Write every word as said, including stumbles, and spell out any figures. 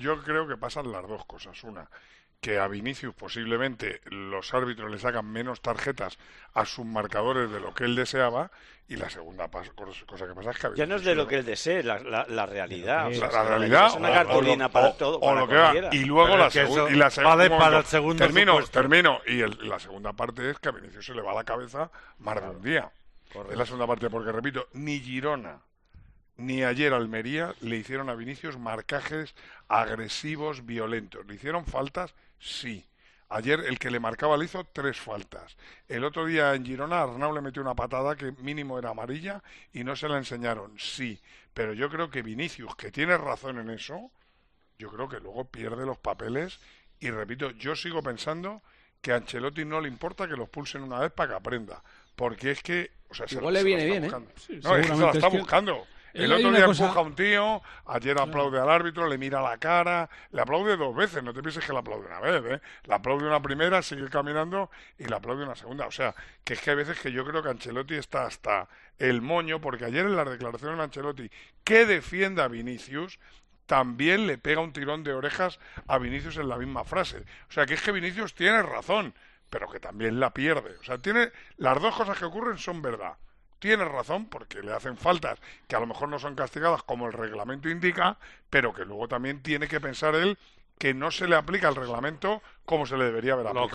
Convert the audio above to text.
yo creo que pasan las dos cosas. Una, que a Vinicius posiblemente los árbitros le sacan menos tarjetas a sus marcadores de lo que él deseaba, y la segunda pas- cosa cosa que pasa es que a Ya no es Vinicius de se lo le- que él desee, la, la, la realidad. O sea, la, es la que realidad es una o- cartulina o, para o- todo, o para lo que va. cualquiera. Y luego Pero la es que segunda eso y la seg- vale un momento. para el segundo termino supuesto. termino y el- la segunda parte es que a Vinicius se le va la cabeza más de un día. Es la segunda parte, porque repito, ni Girona ni ayer Almería le hicieron a Vinicius marcajes agresivos, violentos. ¿Le hicieron faltas? Sí. Ayer el que le marcaba le hizo tres faltas. El otro día en Girona Arnau le metió una patada que mínimo era amarilla y no se la enseñaron. Sí. Pero yo creo que Vinicius, que tiene razón en eso, yo creo que luego pierde los papeles. Y repito, yo sigo pensando que a Ancelotti no le importa que los pulsen una vez para que aprenda. Porque es que... O sea, se Igual la- le se la viene está bien, ¿eh? buscando. Sí, No, es que se la seguramente está es que- buscando. Eh, El hay otro una día cosa- empuja a un tío, ayer aplaude al árbitro, le mira la cara, le aplaude dos veces, no te pienses que le aplaude una vez, ¿eh? Le aplaude una primera, sigue caminando y le aplaude una segunda. O sea, que es que hay veces que yo creo que Ancelotti está hasta el moño, porque ayer en las declaraciones de Ancelotti, que defiende a Vinicius, también le pega un tirón de orejas a Vinicius en la misma frase. O sea, que es que Vinicius tiene razón, pero que también la pierde. O sea, tiene las dos cosas que ocurren son verdad. Tienes razón, porque le hacen faltas que a lo mejor no son castigadas como el reglamento indica, pero que luego también tiene que pensar él que no se le aplica el reglamento como se le debería haber Lo aplicado.